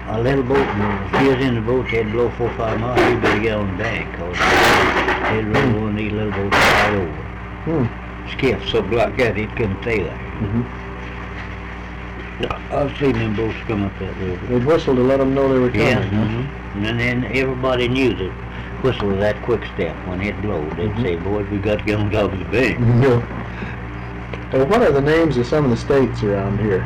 a little boat, and if you was in the boat, they'd blow 4 or 5 miles, you better get on the bank, cause they'd roll one of these little boats right over. Skiff, something like that, it couldn't stay there. I've seen them boats come up that river. They'd whistle to let them know they were coming. Yeah, and then everybody knew that whistle was that quick step. When it blowed, they'd say, boys, we got to get on top of the bank. Well, what are the names of some of the states around here?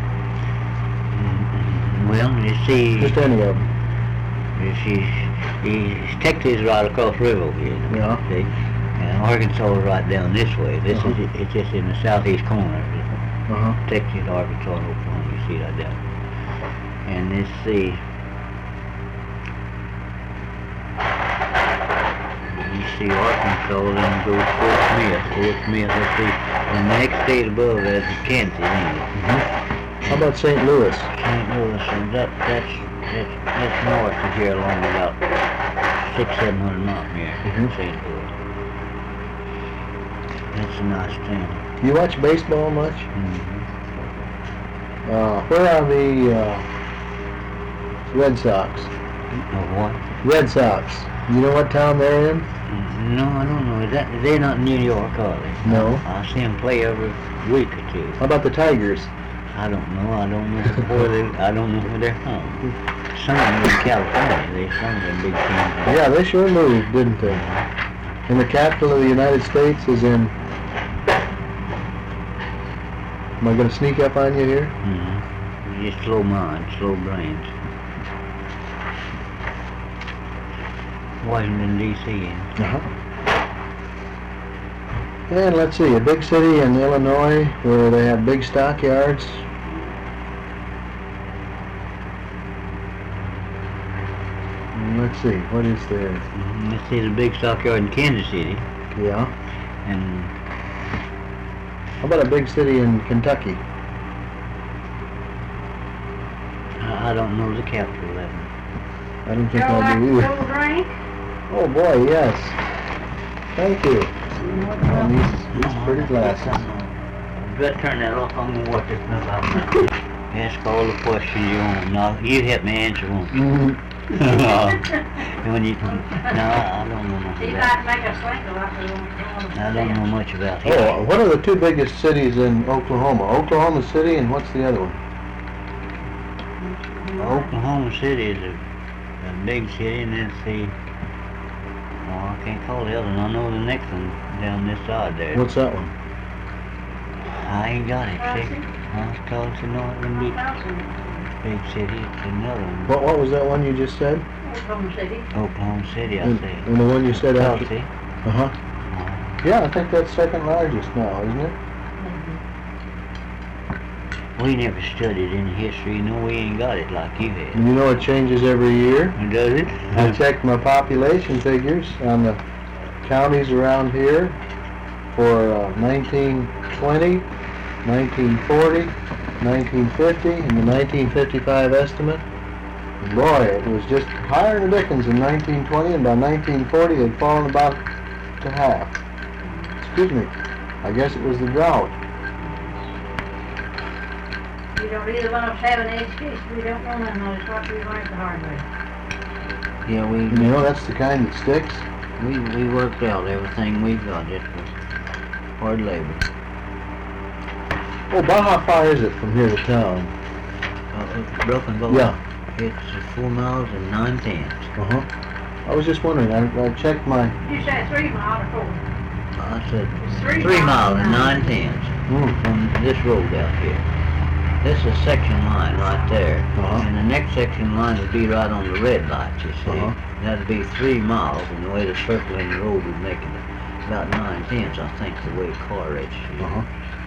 Well, you see... Just any of them. You see, Texas is right across the river here. Yeah. See? And Arkansas is right down this way. This is it's just in the southeast corner. Texas, Arkansas, and Oklahoma. You see that down. And let's see. You see Arkansas, then goes Fort Smith. Fort Smith, let's see. And the next state above that is Kansas, ain't it? How about St. Louis? St. Louis, and that's north of here along about 600-700 miles from here. St. Louis. That's a nice town. You watch baseball much? Where are the Red Sox? What? Red Sox. You know what town they're in? No, I don't know. They're not in New York, are they? No. I see them play every week or two. How about the Tigers? I don't know. I don't know where they're from. Some of them in California. They some of them big teams. Yeah, they sure moved, didn't they? And the capital of the United States is in... Am I going to sneak up on you here? Just slow mind, slow brains. Washington, D.C. And let's see, a big city in Illinois where they have big stockyards. And let's see, what is there? Let's see the big stockyard in Kansas City. Yeah. And how about a big city in Kentucky? I don't know the capital of that one. I don't think I do either. Oh boy, yes. Thank you. And these pretty glasses. You better turn that off. I'm gonna watch this now. Ask all the questions you want. No, you help me answer one. When you, no, I don't know much about. I don't know much about it. Oh, what are the two biggest cities in Oklahoma? Oklahoma City, and what's the other one? Oklahoma City is a big city, and then I can't call the other one. I know the next one down this side there. What's that one? I ain't got it, see? I was told to know it would be big city. It's another one. What was that one you just said? Oklahoma City. Oklahoma City, I say. And the one you said out? See? Yeah, I think that's second largest now, isn't it? We never studied any history. No, we ain't got it like you had. You know it changes every year. Does it? I checked my population figures on the counties around here for 1920, 1940, 1950, and the 1955 estimate. Boy, it was just higher than Dickens in 1920, and by 1940 it had fallen about to half. Excuse me. I guess it was the drought. We don't either one of us have an education. We don't know nothing of it's what we learned the hard way. Yeah, You know, that's the kind that sticks. we worked out everything we got just for hard labor. Oh, about how far is it from here to town? Broken Bow? Yeah. It's 4 miles and 9/10. I was just wondering, I checked my... You said 3 miles or 4? I said It's 3 miles and 9/10 from this road out here. This is a section line right there. And the next section line would be right on the red light, you see. That'd be 3 miles, and the way the circle in the road would make it about 9/10, I think, the way car registers.